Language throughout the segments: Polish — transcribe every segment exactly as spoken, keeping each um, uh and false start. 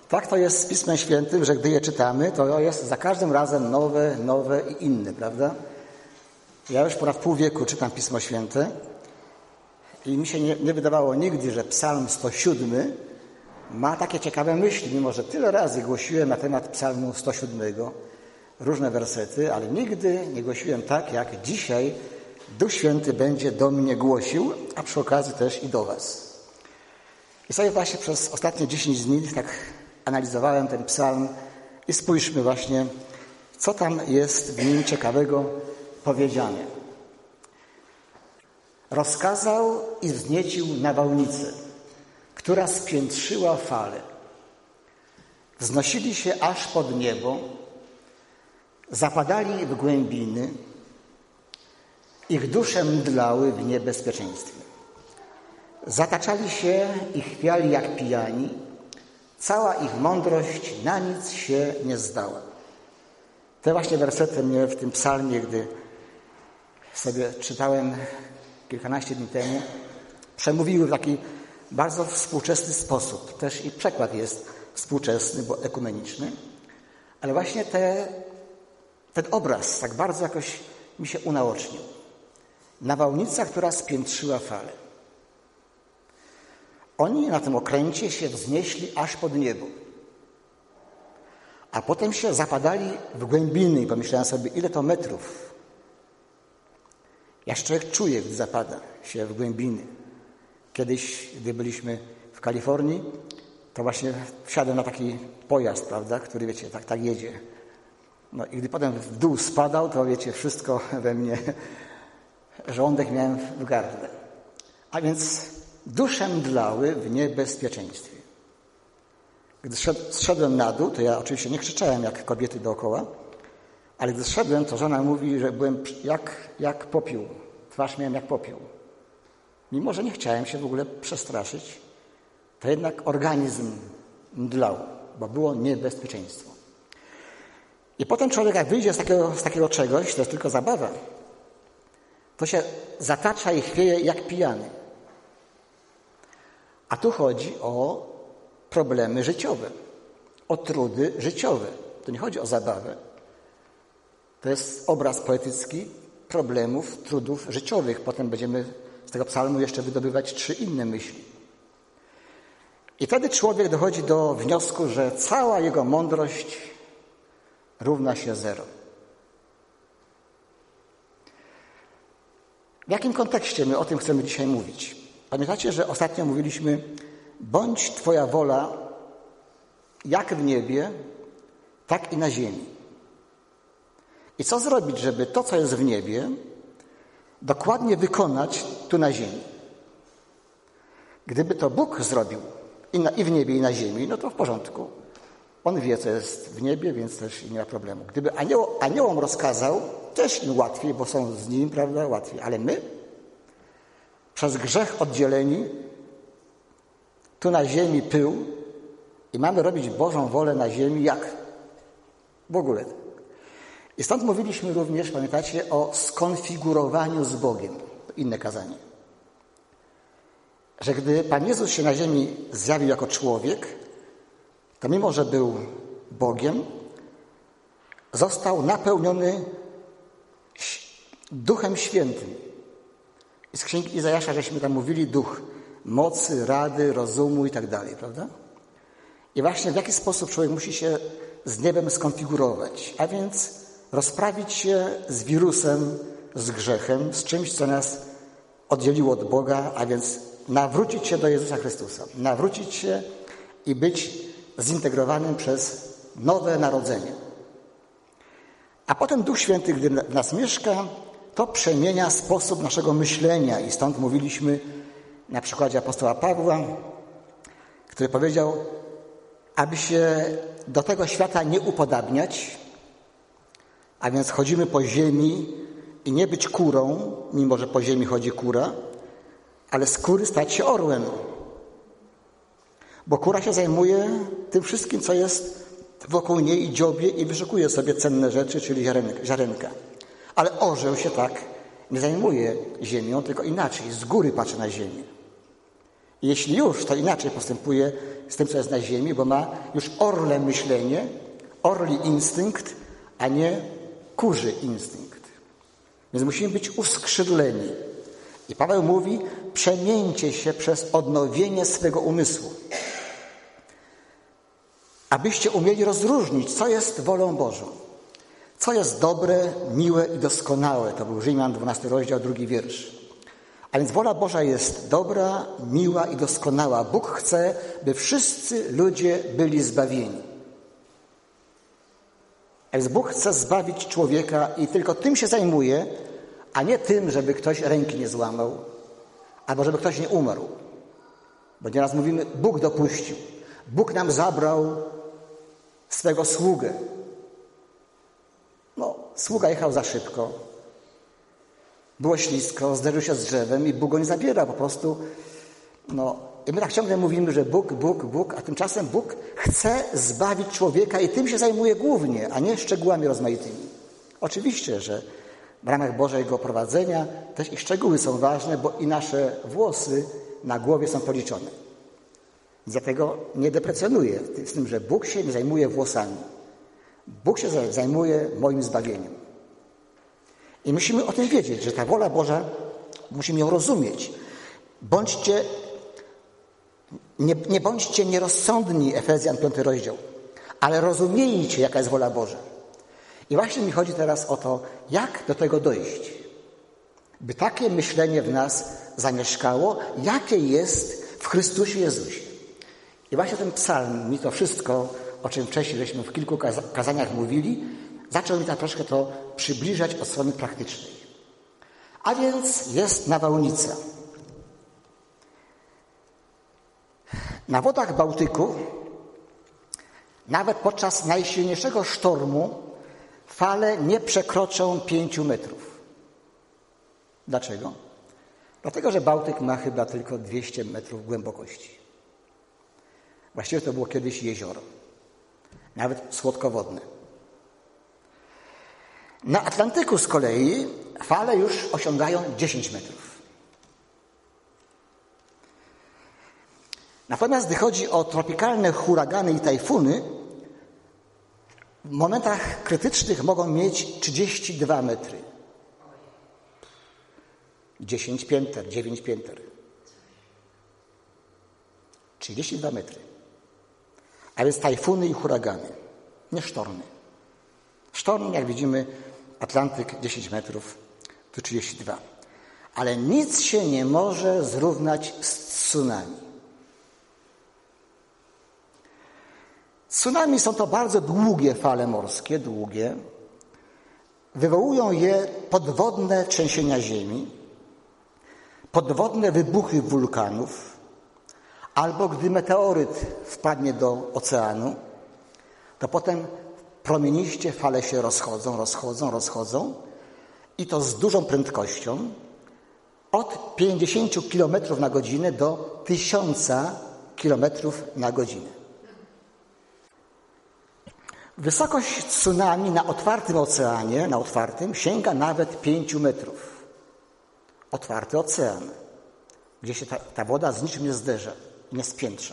Tak to jest z Pismem Świętym, że gdy je czytamy, to jest za każdym razem nowe, nowe i inne, prawda? Ja już ponad pół wieku czytam Pismo Święte i mi się nie, nie wydawało nigdy, że Psalm sto siedem ma takie ciekawe myśli, mimo że tyle razy głosiłem na temat Psalmu sto siedem, różne wersety, ale nigdy nie głosiłem tak, jak dzisiaj Duch Święty będzie do mnie głosił, a przy okazji też i do was. I sobie właśnie przez ostatnie dziesięć dni tak analizowałem ten psalm i spójrzmy właśnie, co tam jest w nim ciekawego powiedziane. Rozkazał i wzniecił nawałnicę, która spiętrzyła fale. Wznosili się aż pod niebo, zapadali w głębiny, ich dusze mdlały w niebezpieczeństwie. Zataczali się i chwiali jak pijani, cała ich mądrość na nic się nie zdała. Te właśnie wersety mnie w tym psalmie, gdy sobie czytałem kilkanaście dni temu, przemówiły w taki bardzo współczesny sposób. Też i przekład jest współczesny, bo ekumeniczny, ale właśnie te, ten obraz tak bardzo jakoś mi się unaocznił. Nawałnica, która spiętrzyła fale. Oni na tym okręcie się wznieśli aż pod niebo. A potem się zapadali w głębiny i pomyślałem sobie, ile to metrów. Jak człowiek czuje, gdy zapada się w głębiny. Kiedyś, gdy byliśmy w Kalifornii, to właśnie wsiadłem na taki pojazd, prawda, który, wiecie, tak, tak jedzie. No i gdy potem w dół spadał, to wiecie, wszystko we mnie, żołądek miałem w gardle. A więc dusze mdlały w niebezpieczeństwie. Gdy zszedłem na dół, to ja oczywiście nie krzyczałem jak kobiety dookoła, ale gdy zszedłem, to żona mówi, że byłem jak, jak popiół. Twarz miałem jak popiół. Mimo że nie chciałem się w ogóle przestraszyć, to jednak organizm mdlał, bo było niebezpieczeństwo. I potem człowiek, jak wyjdzie z takiego, z takiego czegoś, to jest tylko zabawa, to się zatacza i chwieje jak pijany. A tu chodzi o problemy życiowe, o trudy życiowe. To nie chodzi o zabawę. To jest obraz poetycki problemów, trudów życiowych. Potem będziemy z tego psalmu jeszcze wydobywać trzy inne myśli. I wtedy człowiek dochodzi do wniosku, że cała jego mądrość równa się zero. W jakim kontekście my o tym chcemy dzisiaj mówić? Pamiętacie, że ostatnio mówiliśmy, bądź Twoja wola jak w niebie, tak i na ziemi. I co zrobić, żeby to, co jest w niebie, dokładnie wykonać tu na ziemi? Gdyby to Bóg zrobił i, na, i w niebie, i na ziemi, no to w porządku. On wie, co jest w niebie, więc też nie ma problemu. Gdyby anioł, aniołom rozkazał, też im łatwiej, bo są z nim, prawda, łatwiej. Ale my, przez grzech oddzieleni, tu na ziemi pył i mamy robić Bożą wolę na ziemi, jak? W ogóle. I stąd mówiliśmy również, pamiętacie, o skonfigurowaniu z Bogiem. To inne kazanie. Że gdy Pan Jezus się na ziemi zjawił jako człowiek, to mimo, że był Bogiem, został napełniony Duchem Świętym. I z Księgi Izajasza, żeśmy tam mówili, duch mocy, rady, rozumu i tak dalej, prawda? I właśnie w jaki sposób człowiek musi się z niebem skonfigurować, a więc rozprawić się z wirusem, z grzechem, z czymś, co nas oddzieliło od Boga, a więc nawrócić się do Jezusa Chrystusa, nawrócić się i być zintegrowanym przez nowe narodzenie. A potem Duch Święty, gdy w nas mieszka, to przemienia sposób naszego myślenia i stąd mówiliśmy na przykładzie apostoła Pawła, który powiedział, aby się do tego świata nie upodabniać, a więc chodzimy po ziemi i nie być kurą, mimo że po ziemi chodzi kura, ale z kury stać się orłem. Bo kura się zajmuje tym wszystkim, co jest wokół niej i dziobie i wyszukuje sobie cenne rzeczy, czyli ziarenka. Ale orzeł się tak nie zajmuje ziemią, tylko inaczej, z góry patrzy na ziemię. Jeśli już, to inaczej postępuje z tym, co jest na ziemi, bo ma już orle myślenie, orli instynkt, a nie kurzy instynkt. Więc musimy być uskrzydleni. I Paweł mówi, przemieńcie się przez odnowienie swego umysłu, abyście umieli rozróżnić, co jest wolą Bożą, co jest dobre, miłe i doskonałe. To był Rzymian dwunasty rozdział, drugi wiersz. A więc wola Boża jest dobra, miła i doskonała. Bóg chce, by wszyscy ludzie byli zbawieni. A więc Bóg chce zbawić człowieka i tylko tym się zajmuje, a nie tym, żeby ktoś ręki nie złamał, albo żeby ktoś nie umarł. Bo nieraz mówimy, Bóg dopuścił. Bóg nam zabrał swego sługę. No, sługa jechał za szybko. Było ślisko, zderzył się z drzewem i Bóg go nie zabiera. Po prostu, no, i my tak ciągle mówimy, że Bóg, Bóg, Bóg, a tymczasem Bóg chce zbawić człowieka i tym się zajmuje głównie, a nie szczegółami rozmaitymi. Oczywiście, że w ramach Bożego prowadzenia też i szczegóły są ważne, bo i nasze włosy na głowie są policzone. Dlatego nie deprecjonuję z tym, że Bóg się nie zajmuje włosami. Bóg się zajmuje moim zbawieniem. I musimy o tym wiedzieć, że ta wola Boża, musimy ją rozumieć. Bądźcie, nie, nie bądźcie nierozsądni, Efezjan piąty rozdział, ale rozumiejcie, jaka jest wola Boża. I właśnie mi chodzi teraz o to, jak do tego dojść. By takie myślenie w nas zamieszkało, jakie jest w Chrystusie Jezusie. I właśnie ten psalm mi to wszystko, o czym wcześniej żeśmy w kilku kazaniach mówili, zaczął mi tak troszkę to przybliżać od strony praktycznej. A więc jest nawałnica. Na wodach Bałtyku, nawet podczas najsilniejszego sztormu, fale nie przekroczą pięciu metrów. Dlaczego? Dlatego, że Bałtyk ma chyba tylko dwieście metrów głębokości. Właściwie to było kiedyś jezioro, nawet słodkowodne. Na Atlantyku z kolei fale już osiągają dziesięć metrów. Natomiast gdy chodzi o tropikalne huragany i tajfuny, w momentach krytycznych mogą mieć trzydzieści dwa metry. dziesięć pięter, dziewięć pięter. trzydzieści dwa metry. A więc tajfuny i huragany, nie sztormy. Sztorm, jak widzimy, Atlantyk dziesięć metrów, to trzydzieści dwa. Ale nic się nie może zrównać z tsunami. Tsunami są to bardzo długie fale morskie, długie. Wywołują je podwodne trzęsienia ziemi, podwodne wybuchy wulkanów, albo gdy meteoryt wpadnie do oceanu, to potem promieniście fale się rozchodzą, rozchodzą, rozchodzą i to z dużą prędkością od pięćdziesięciu kilometrów na godzinę do tysiąca kilometrów na godzinę. Wysokość tsunami na otwartym oceanie, na otwartym, sięga nawet pięciu metrów. Otwarty ocean, gdzie się ta, ta woda z niczym nie zderza, nie spiętrza.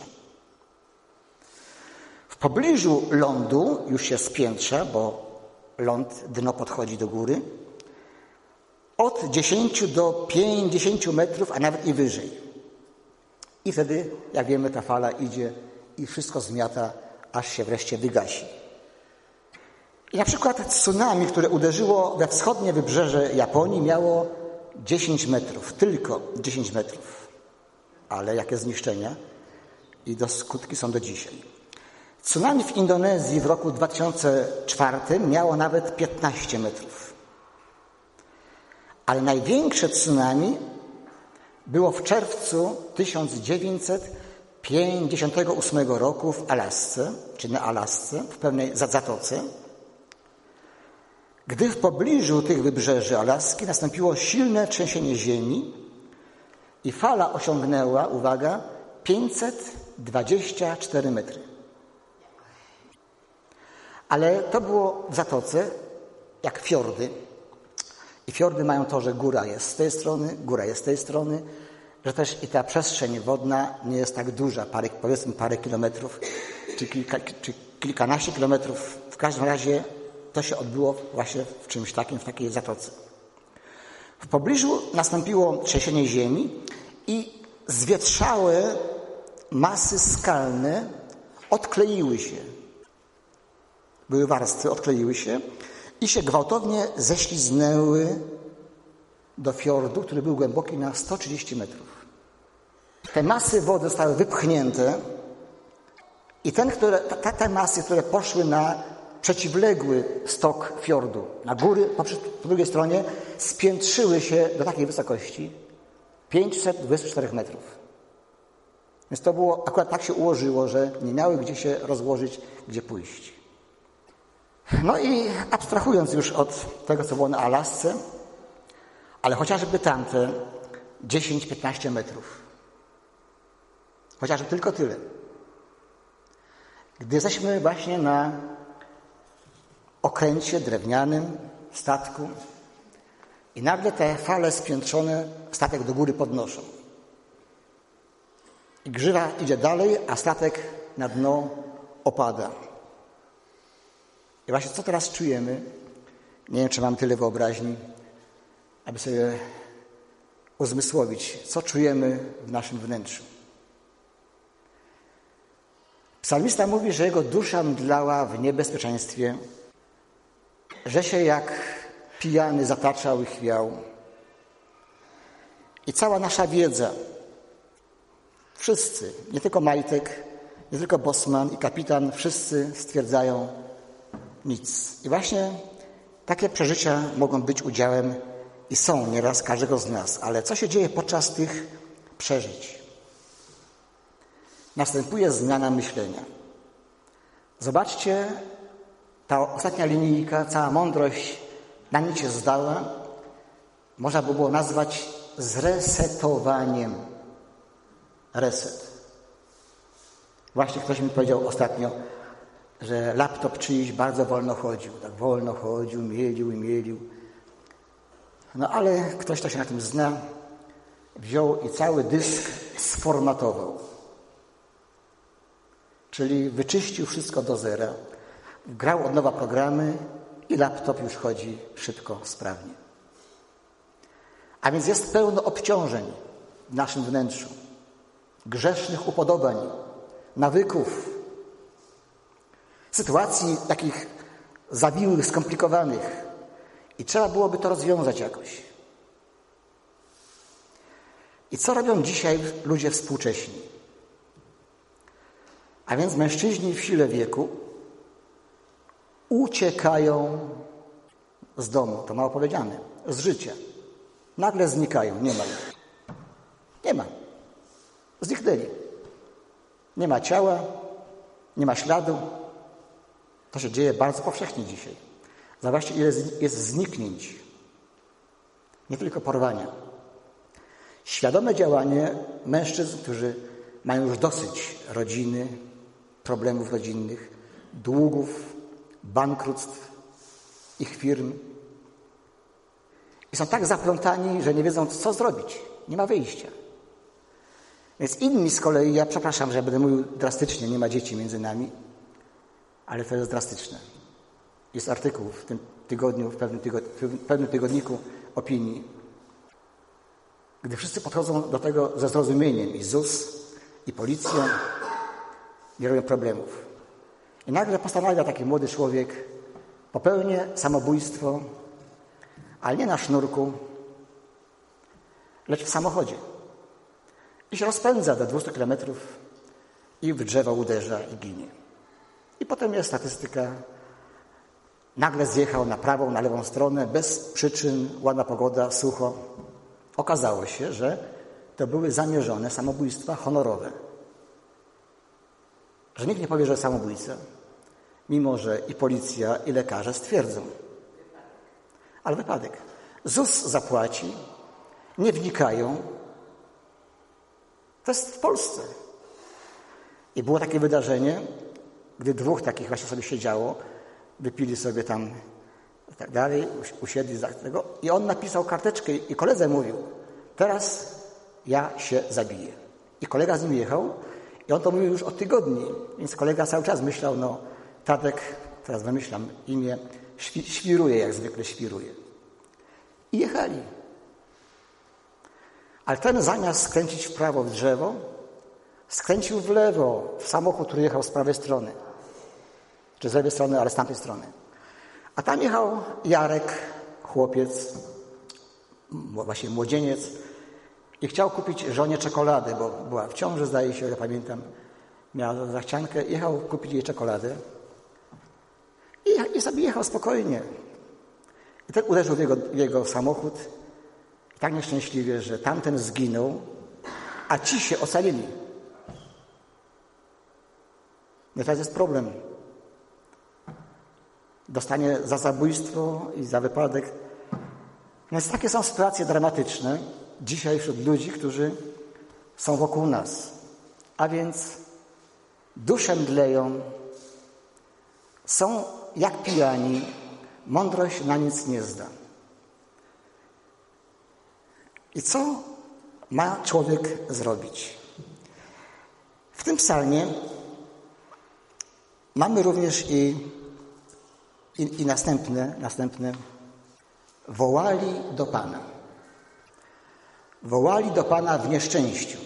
W pobliżu lądu już się spiętrza, bo ląd, dno podchodzi do góry, od dziesięciu do pięćdziesięciu metrów, a nawet i wyżej. I wtedy, jak wiemy, ta fala idzie i wszystko zmiata, aż się wreszcie wygasi. I na przykład tsunami, które uderzyło we wschodnie wybrzeże Japonii, miało dziesięć metrów, tylko dziesięć metrów. Ale jakie zniszczenia i do skutki są do dzisiaj. Tsunami w Indonezji w roku dwa tysiące czwartym miało nawet piętnaście metrów. Ale największe tsunami było w czerwcu tysiąc dziewięćset pięćdziesiątego ósmego roku w Alasce, czy na Alasce, w pewnej zatoce, gdy w pobliżu tych wybrzeży Alaski nastąpiło silne trzęsienie ziemi i fala osiągnęła, uwaga, pięćset dwadzieścia cztery metry. Ale to było w zatoce, jak fiordy. I fiordy mają to, że góra jest z tej strony, góra jest z tej strony że też i ta przestrzeń wodna nie jest tak duża, parę, powiedzmy parę kilometrów, czy, kilka, czy kilkanaście kilometrów. W każdym razie to się odbyło właśnie w czymś takim, w takiej zatoce. W pobliżu nastąpiło trzęsienie ziemi i zwietrzałe masy skalne odkleiły się. Były warstwy, odkleiły się i się gwałtownie ześliznęły do fiordu, który był głęboki na sto trzydzieści metrów. Te masy wody zostały wypchnięte i ten, które, te, te masy, które poszły na przeciwległy stok fiordu, na góry, po, po drugiej stronie, spiętrzyły się do takiej wysokości pięćset dwadzieścia cztery metrów. Więc to było, akurat tak się ułożyło, że nie miały gdzie się rozłożyć, gdzie pójść. No i abstrahując już od tego, co było na Alasce, ale chociażby tamte dziesięć piętnaście metrów. Chociażby tylko tyle. Gdy jesteśmy właśnie na okręcie drewnianym, statku i nagle te fale spiętrzone statek do góry podnoszą. I grzywa idzie dalej, a statek na dno opada. I właśnie co teraz czujemy? Nie wiem, czy mam tyle wyobraźni, aby sobie uzmysłowić, co czujemy w naszym wnętrzu. Psalmista mówi, że jego dusza mdlała w niebezpieczeństwie, że się jak pijany zataczał i chwiał. I cała nasza wiedza, wszyscy, nie tylko Majtek, nie tylko Bosman i kapitan, wszyscy stwierdzają nic. I właśnie takie przeżycia mogą być udziałem i są nieraz każdego z nas. Ale co się dzieje podczas tych przeżyć? Następuje zmiana myślenia. Zobaczcie, ta ostatnia linijka, cała mądrość na nic się zdała. Można by było nazwać zresetowaniem. Reset. Właśnie ktoś mi powiedział ostatnio, że laptop czyjś bardzo wolno chodził. Tak wolno chodził, mielił i mielił. No ale ktoś, kto się na tym zna, wziął i cały dysk sformatował. Czyli wyczyścił wszystko do zera, grał od nowa programy i laptop już chodzi szybko, sprawnie. A więc jest pełno obciążeń w naszym wnętrzu, grzesznych upodobań, nawyków, sytuacji takich zawiłych, skomplikowanych i trzeba byłoby to rozwiązać jakoś. I co robią dzisiaj ludzie współcześni? A więc mężczyźni w sile wieku uciekają z domu, to mało powiedziane, z życia. Nagle znikają, nie ma ich. Nie ma. Zniknęli. Nie ma ciała, nie ma śladu. To się dzieje bardzo powszechnie dzisiaj. Zobaczcie, ile jest zniknięć. Nie tylko porwania. Świadome działanie mężczyzn, którzy mają już dosyć rodziny, problemów rodzinnych, długów, bankructw ich firm. I są tak zaplątani, że nie wiedzą, co zrobić. Nie ma wyjścia. Więc inni z kolei, ja przepraszam, że będę mówił drastycznie, nie ma dzieci między nami, ale to jest drastyczne. Jest artykuł w tym tygodniu, w pewnym, tygod- w pewnym tygodniku opinii, gdy wszyscy podchodzą do tego ze zrozumieniem, i Z U S, i policja, nie robią problemów. I nagle postanawia taki młody człowiek, popełnię samobójstwo, ale nie na sznurku, lecz w samochodzie. I się rozpędza do dwustu kilometrów i w drzewo uderza i ginie. I potem jest statystyka, nagle zjechał na prawą, na lewą stronę, bez przyczyn, ładna pogoda, sucho. Okazało się, że to były zamierzone samobójstwa honorowe. Że nikt nie powie, że samobójca, mimo że i policja, i lekarze stwierdzą. Ale wypadek. Z U S zapłaci, nie wnikają. To jest w Polsce. I było takie wydarzenie, gdy dwóch takich właśnie sobie siedziało, wypili sobie tam i tak dalej, usiedli za tego i on napisał karteczkę i koledze mówił, teraz ja się zabiję. I kolega z nim jechał i on to mówił już od tygodni, więc kolega cały czas myślał, no Tadek, teraz wymyślam imię, świ, świruje, jak zwykle świruje. I jechali. Ale ten zamiast skręcić w prawo w drzewo, skręcił w lewo w samochód, który jechał z prawej strony. Czy z lewej strony, ale z tamtej strony. A tam jechał Jarek, chłopiec, właśnie młodzieniec i chciał kupić żonie czekoladę, bo była w ciąży, zdaje się, ja pamiętam, miała zachciankę, jechał kupić jej czekoladę i, i sobie jechał spokojnie. I tak uderzył w jego, w jego samochód i tak nieszczęśliwie, że tamten zginął, a ci się ocalili. No teraz jest problem. Dostanie za zabójstwo i za wypadek. Więc takie są sytuacje dramatyczne dzisiaj wśród ludzi, którzy są wokół nas. A więc dusze mdleją, są jak pijani, mądrość na nic nie zda. I co ma człowiek zrobić? W tym psalmie mamy również i, i, i następne, następne wołali do Pana. Wołali do Pana w nieszczęściu.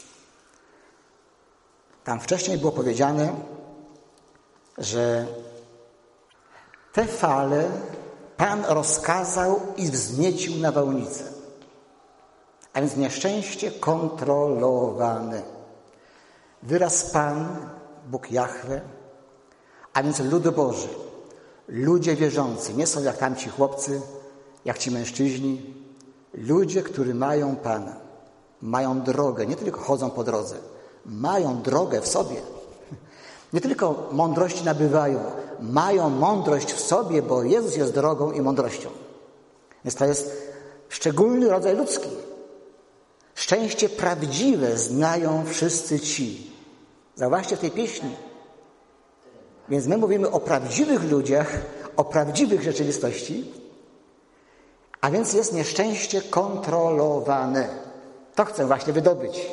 Tam wcześniej było powiedziane, że te fale Pan rozkazał i wzniecił nawałnicę. A więc nieszczęście kontrolowane. Wyraz Pan, Bóg Jahwe, a więc lud Boży, ludzie wierzący, nie są jak tamci chłopcy, jak ci mężczyźni, ludzie, którzy mają Pana, mają drogę, nie tylko chodzą po drodze, mają drogę w sobie. Nie tylko mądrości nabywają, mają mądrość w sobie, bo Jezus jest drogą i mądrością. Więc to jest szczególny rodzaj ludzki. Szczęście prawdziwe znają wszyscy ci. Zauważcie w tej pieśni. Więc my mówimy o prawdziwych ludziach, o prawdziwych rzeczywistości, a więc jest nieszczęście kontrolowane. To chcę właśnie wydobyć.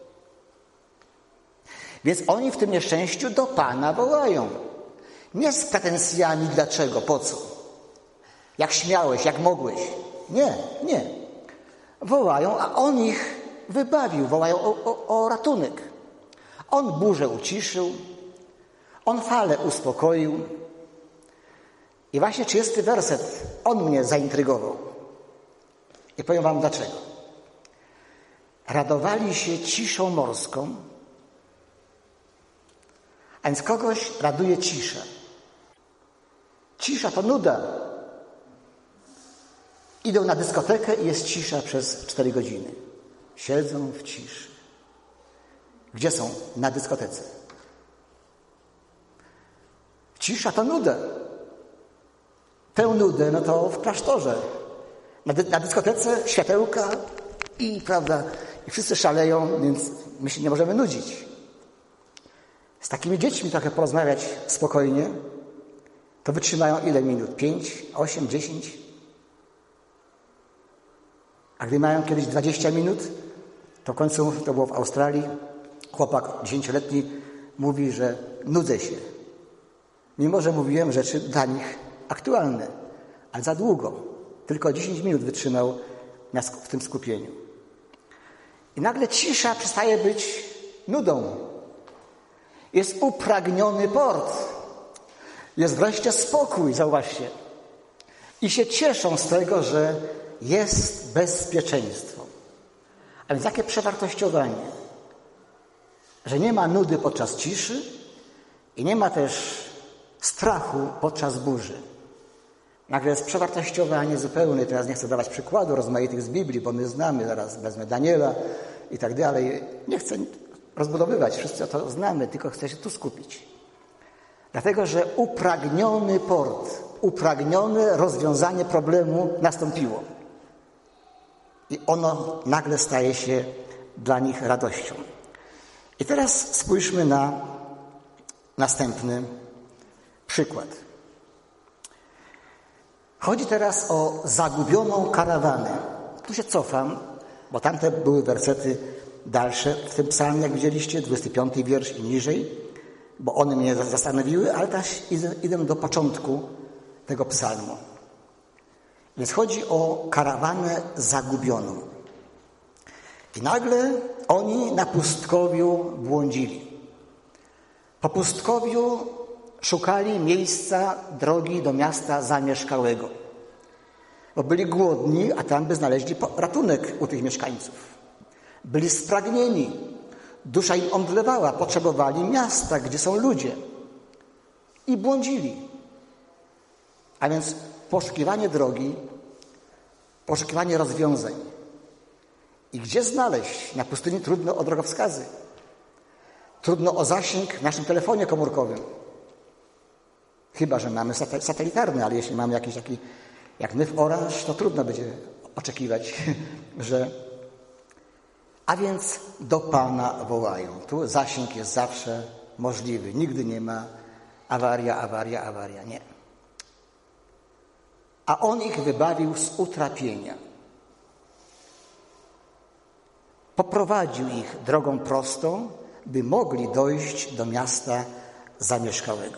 Więc oni w tym nieszczęściu do Pana wołają. Nie z pretensjami dlaczego, po co. Jak śmiałeś, jak mogłeś. Nie, nie. Wołają, a On ich wybawił. Wołają o, o, o ratunek. On burzę uciszył. On falę uspokoił. I właśnie trzydziesty werset, on mnie zaintrygował. I powiem wam dlaczego. Radowali się ciszą morską, a więc kogoś raduje cisza. Cisza to nuda. Idą na dyskotekę i jest cisza przez cztery godziny. Siedzą w ciszy. Gdzie są? Na dyskotece. Cisza to nuda. Tę nudę, no to w klasztorze. Na, dy- na dyskotece światełka i, prawda, i wszyscy szaleją, więc my się nie możemy nudzić. Z takimi dziećmi trochę porozmawiać spokojnie, to wytrzymają ile minut? Pięć, osiem, dziesięć? A gdy mają kiedyś dwadzieścia minut, to w końcu, to było w Australii, chłopak dziesięcioletni mówi, że nudzę się. Mimo że mówiłem rzeczy dla nich aktualne, ale za długo. Tylko dziesięć minut wytrzymał w tym skupieniu. I nagle cisza przestaje być nudą. Jest upragniony port. Jest wreszcie spokój, zauważcie. I się cieszą z tego, że jest bezpieczeństwo. A więc jakie przewartościowanie. Że nie ma nudy podczas ciszy i nie ma też strachu podczas burzy. Nagle jest przewartościowanie zupełne. Teraz nie chcę dawać przykładu rozmaitych z Biblii, bo my znamy, zaraz wezmę Daniela i tak dalej. Nie chcę rozbudowywać, wszyscy to znamy, tylko chcę się tu skupić. Dlatego, że upragniony port, upragnione rozwiązanie problemu nastąpiło. I ono nagle staje się dla nich radością. I teraz spójrzmy na następny przykład. Chodzi teraz o zagubioną karawanę. Tu się cofam bo tamte były wersety dalsze w tym psalmie, jak widzieliście, dwudziesty piąty wiersz i niżej, bo one mnie zastanowiły, ale też idę, idę do początku tego psalmu. Więc chodzi o karawanę zagubioną. I nagle oni na pustkowiu błądzili. Po pustkowiu szukali miejsca, drogi do miasta zamieszkałego. Bo byli głodni, a tam by znaleźli ratunek u tych mieszkańców. Byli spragnieni. Dusza im omdlewała. Potrzebowali miasta, gdzie są ludzie. I błądzili. A więc poszukiwanie drogi, poszukiwanie rozwiązań. I gdzie znaleźć? Na pustyni trudno o drogowskazy. Trudno o zasięg w naszym telefonie komórkowym. Chyba że mamy satelitarny, ale jeśli mamy jakiś taki, jak my w Orange, to trudno będzie oczekiwać, że... A więc do Pana wołają. Tu zasięg jest zawsze możliwy. Nigdy nie ma awaria, awaria, awaria. Nie. A On ich wybawił z utrapienia. Poprowadził ich drogą prostą, by mogli dojść do miasta zamieszkałego.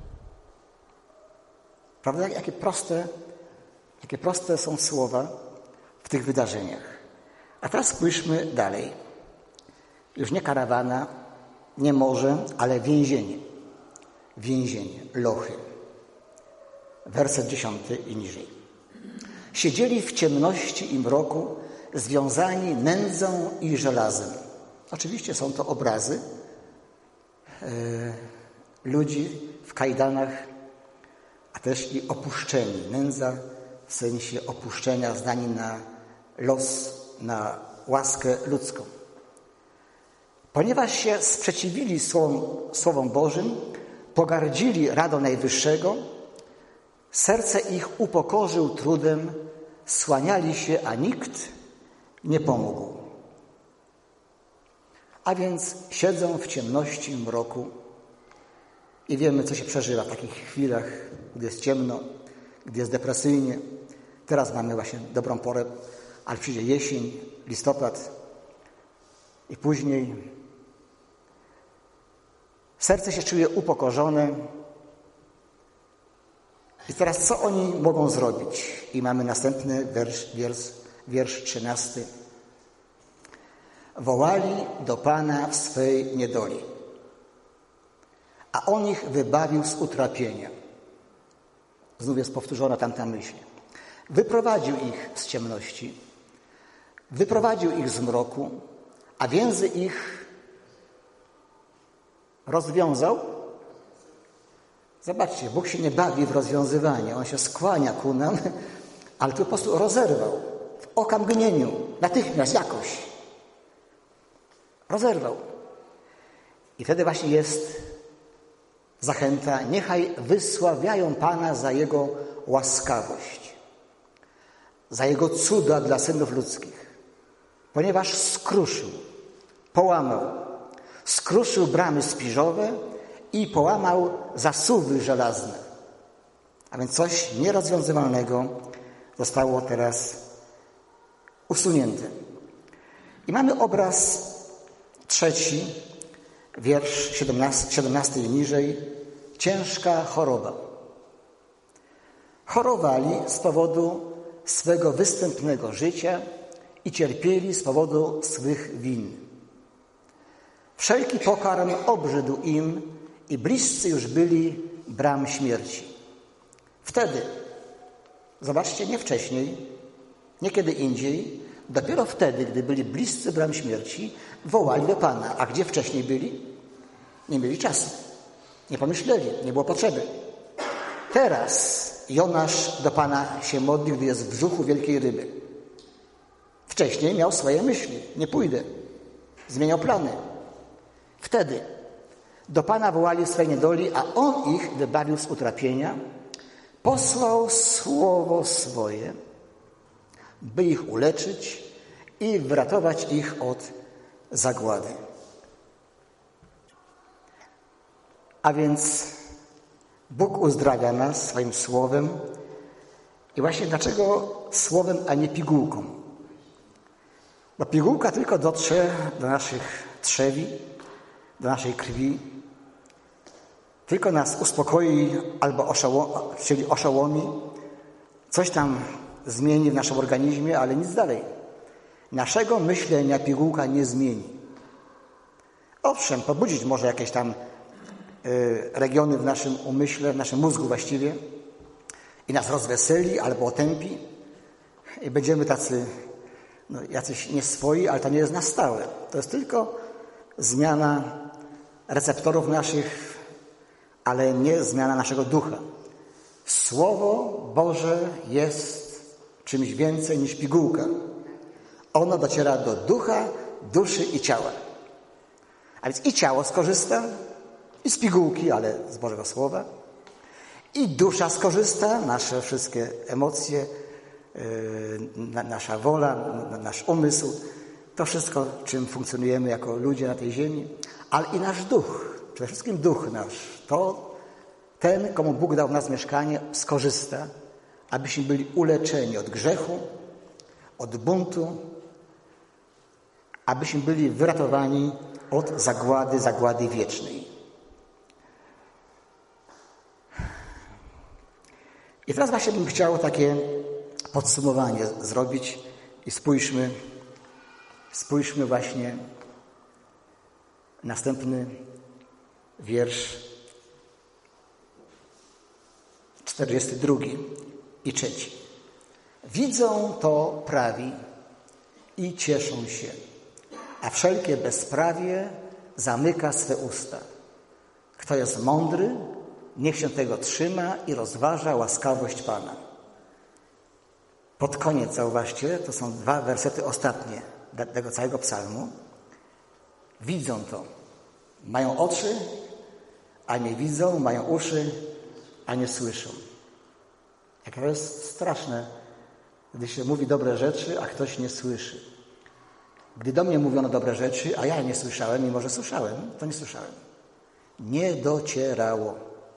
Prawda? Jakie proste, jakie proste są słowa w tych wydarzeniach. A teraz spójrzmy dalej. Już nie karawana, nie morze, ale więzienie. Więzienie, lochy. Werset dziesiąty i niżej. Siedzieli w ciemności i mroku, związani nędzą i żelazem. Oczywiście są to obrazy e, ludzi w kajdanach, a też i opuszczeni. Nędza w sensie opuszczenia, zdani na los, na łaskę ludzką. Ponieważ się sprzeciwili słowom, słowom Bożym, pogardzili radą Najwyższego, serce ich upokorzył trudem, słaniali się, a nikt nie pomógł. A więc siedzą w ciemności i mroku i wiemy, co się przeżywa w takich chwilach, gdy jest ciemno, gdy jest depresyjnie. Teraz mamy właśnie dobrą porę, ale przyjdzie jesień, listopad i później. Serce się czuje upokorzone. I teraz co oni mogą zrobić? I mamy następny wiersz, wiersz, wiersz trzynasty. Wołali do Pana w swej niedoli, a On ich wybawił z utrapienia. Znów jest powtórzona tamta myśl. Wyprowadził ich z ciemności, wyprowadził ich z mroku, a więzy ich rozwiązał. Zobaczcie, Bóg się nie bawi w rozwiązywanie, On się skłania ku nam, ale tu po prostu rozerwał w okamgnieniu, natychmiast jakoś. Rozerwał. I wtedy właśnie jest zachęta, niechaj wysławiają Pana za Jego łaskawość, za Jego cuda dla synów ludzkich, ponieważ skruszył, połamał, skruszył bramy spiżowe i połamał zasuwy żelazne. A więc coś nierozwiązywalnego zostało teraz usunięte. I mamy obraz trzeci, wiersz siedemnasty, siedemnasty i niżej. Ciężka choroba. Chorowali z powodu swego występnego życia i cierpieli z powodu swych win. Wszelki pokarm obrzydł im i bliscy już byli bram śmierci. Wtedy, zobaczcie, nie wcześniej, nie kiedy indziej, dopiero wtedy, gdy byli bliscy bram śmierci, wołali do Pana. A gdzie wcześniej byli? Nie mieli czasu. Nie pomyśleli, nie było potrzeby. Teraz Jonasz do Pana się modli, gdy jest w brzuchu wielkiej ryby. Wcześniej miał swoje myśli. Nie pójdę. Zmieniał plany. Wtedy do Pana wołali w swej niedoli, a On ich wybawił z utrapienia, posłał słowo swoje, by ich uleczyć i wyratować ich od zagłady. A więc Bóg uzdrawia nas swoim słowem. I właśnie dlaczego słowem, a nie pigułką? Bo pigułka tylko dotrze do naszych trzewi, do naszej krwi, tylko nas uspokoi albo oszołomi, czyli oszołomi, coś tam zmieni w naszym organizmie, ale nic dalej. Naszego myślenia pigułka nie zmieni. Owszem, pobudzić może jakieś tam y, regiony w naszym umyśle, w naszym mózgu właściwie i nas rozweseli albo otępi i będziemy tacy, no, jacyś nieswoi, ale to nie jest na stałe. To jest tylko zmiana receptorów naszych, ale nie zmiana naszego ducha. Słowo Boże jest czymś więcej niż pigułka. Ono dociera do ducha, duszy i ciała. A więc i ciało skorzysta, i z pigułki, ale z Bożego Słowa, i dusza skorzysta, nasze wszystkie emocje, yy, na, nasza wola, na, nasz umysł, to wszystko, czym funkcjonujemy jako ludzie na tej ziemi, ale i nasz duch, przede wszystkim duch nasz, to ten, komu Bóg dał w nas mieszkanie, skorzysta, abyśmy byli uleczeni od grzechu, od buntu, abyśmy byli wyratowani od zagłady, zagłady wiecznej. I teraz właśnie bym chciał takie podsumowanie zrobić i spójrzmy, spójrzmy właśnie następny wiersz czterdziesty drugi i trzeci. Widzą to prawi i cieszą się, a wszelkie bezprawie zamyka swe usta. Kto jest mądry, niech się tego trzyma i rozważa łaskawość Pana. Pod koniec, zauważcie, to są dwa wersety ostatnie tego całego psalmu. Widzą to. Mają oczy, a nie widzą, mają uszy, a nie słyszą. Jak to jest straszne, gdy się mówi dobre rzeczy, a ktoś nie słyszy. Gdy do mnie mówiono dobre rzeczy, a ja nie słyszałem, mimo że słyszałem, to nie słyszałem. Nie docierało.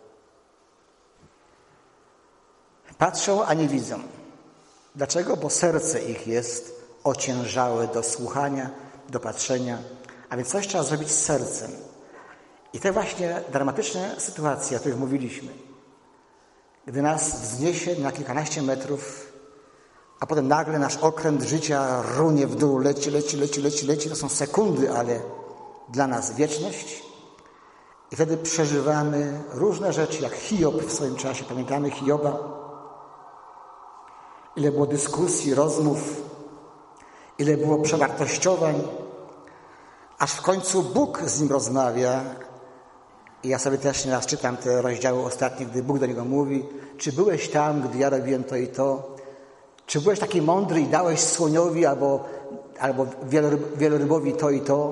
Patrzą, a nie widzą. Dlaczego? Bo serce ich jest ociężałe do słuchania, do patrzenia, a więc coś trzeba zrobić z sercem. I te właśnie dramatyczne sytuacje, o których mówiliśmy, gdy nas wzniesie na kilkanaście metrów, a potem nagle nasz okręt życia runie w dół, leci, leci, leci, leci, leci, to są sekundy, ale dla nas wieczność. I wtedy przeżywamy różne rzeczy, jak Hiob w swoim czasie. Pamiętamy Hioba? Ile było dyskusji, rozmów, ile było przewartościowań, aż w końcu Bóg z nim rozmawia. I ja sobie też nieraz czytam te rozdziały ostatnie, gdy Bóg do niego mówi: czy byłeś tam, gdy ja robiłem to i to? Czy byłeś taki mądry i dałeś słoniowi albo, albo wielorybowi to i to?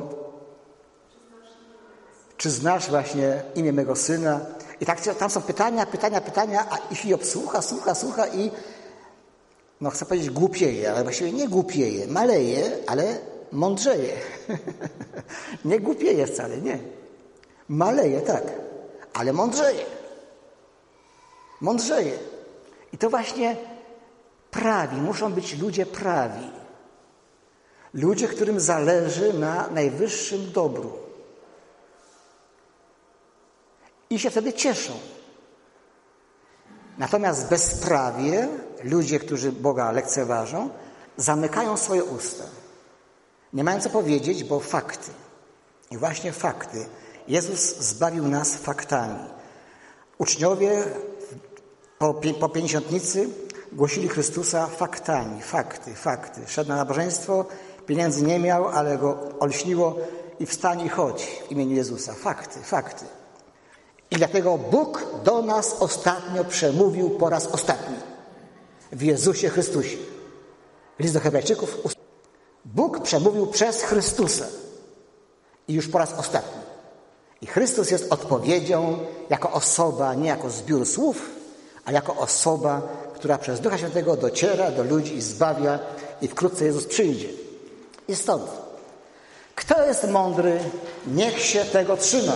Czy znasz właśnie imię mego syna? I tak tam są pytania, pytania, pytania, a Hiob słucha, słucha, słucha i no chcę powiedzieć głupieje, ale właściwie nie głupieje, maleje, ale mądrzeje. Nie głupieje wcale, nie. Maleje, tak, ale mądrzeje. Mądrzeje. I to właśnie prawi, muszą być ludzie prawi. Ludzie, którym zależy na najwyższym dobru. I się wtedy cieszą. Natomiast bezprawie, ludzie, którzy Boga lekceważą, zamykają swoje usta. Nie mają co powiedzieć, bo fakty. I właśnie fakty. Jezus zbawił nas faktami. Uczniowie po, po pięćdziesiątnicy głosili Chrystusa faktami. Fakty, fakty. Szedł na nabożeństwo, pieniędzy nie miał, ale go olśniło i wstań i chodź w imieniu Jezusa. Fakty, fakty. I dlatego Bóg do nas ostatnio przemówił po raz ostatni. W Jezusie Chrystusie. List do Hebrajczyków. Bóg przemówił przez Chrystusa. I już po raz ostatni. I Chrystus jest odpowiedzią jako osoba, nie jako zbiór słów, ale jako osoba, która przez Ducha Świętego dociera do ludzi i zbawia, i wkrótce Jezus przyjdzie. I stąd. Kto jest mądry, niech się tego trzyma.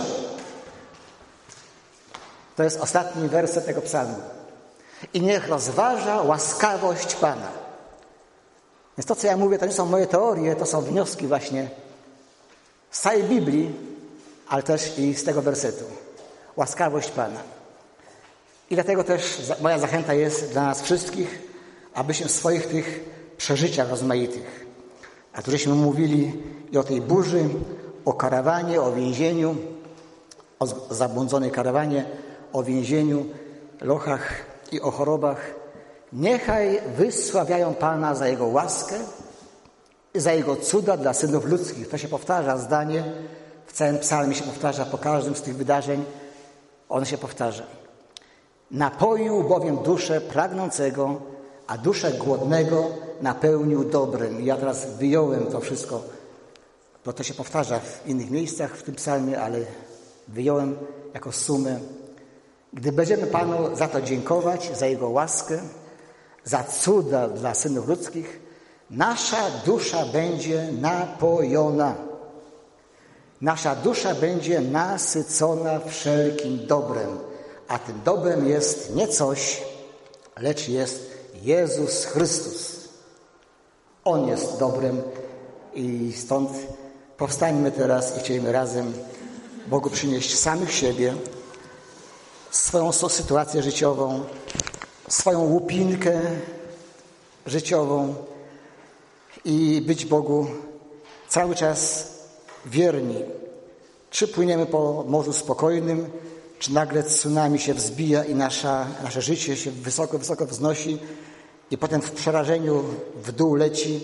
To jest ostatni werset tego psalmu. I niech rozważa łaskawość Pana. Więc to, co ja mówię, to nie są moje teorie, to są wnioski właśnie z całej Biblii, ale też i z tego wersetu. Łaskawość Pana. I dlatego też moja zachęta jest dla nas wszystkich, abyśmy w swoich tych przeżyciach rozmaitych, a tu żeśmy mówili i o tej burzy, o karawanie, o więzieniu, o zabłądzonej karawanie, o więzieniu, lochach i o chorobach, niechaj wysławiają Pana za Jego łaskę i za Jego cuda dla synów ludzkich. To się powtarza zdanie, w całym psalmie się powtarza, po każdym z tych wydarzeń ono się powtarza. Napoił bowiem duszę pragnącego, a duszę głodnego napełnił dobrem. I ja teraz wyjąłem to wszystko, bo to się powtarza w innych miejscach w tym psalmie, ale wyjąłem jako sumę. Gdy będziemy Panu za to dziękować, za Jego łaskę, za cuda dla synów ludzkich, nasza dusza będzie napojona. Nasza dusza będzie nasycona wszelkim dobrem, a tym dobrem jest nie coś, lecz jest Jezus Chrystus. On jest dobrem i stąd powstańmy teraz i chcielibyśmy razem Bogu przynieść samych siebie, swoją sytuację życiową, swoją łupinkę życiową i być Bogu cały czas wierni. Czy płyniemy po morzu spokojnym, czy nagle tsunami się wzbija i nasza, nasze życie się wysoko, wysoko wznosi i potem w przerażeniu w dół leci,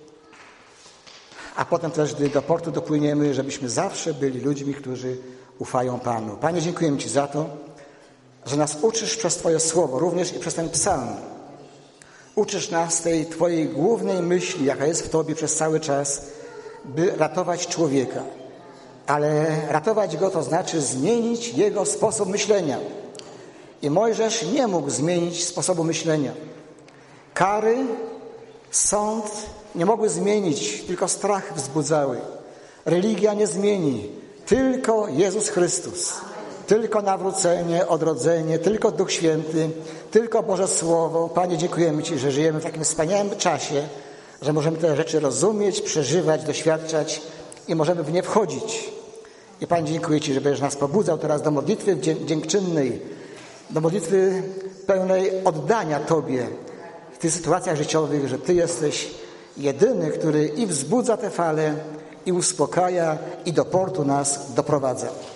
a potem też, gdy do portu dopłyniemy, żebyśmy zawsze byli ludźmi, którzy ufają Panu. Panie, dziękujemy Ci za to, że nas uczysz przez Twoje słowo, również i przez ten psalm. Uczysz nas tej Twojej głównej myśli, jaka jest w Tobie przez cały czas, by ratować człowieka. Ale ratować go to znaczy zmienić jego sposób myślenia. I Mojżesz nie mógł zmienić sposobu myślenia. Kary, sąd nie mogły zmienić, tylko strach wzbudzały. Religia nie zmieni, tylko Jezus Chrystus. Tylko nawrócenie, odrodzenie, tylko Duch Święty, tylko Boże Słowo. Panie, dziękujemy Ci, że żyjemy w takim wspaniałym czasie, że możemy te rzeczy rozumieć, przeżywać, doświadczać i możemy w nie wchodzić. I Panie, dziękuję Ci, że będziesz nas pobudzał teraz do modlitwy dziękczynnej, do modlitwy pełnej oddania Tobie w tych sytuacjach życiowych, że Ty jesteś jedyny, który i wzbudza te fale, i uspokaja, i do portu nas doprowadza.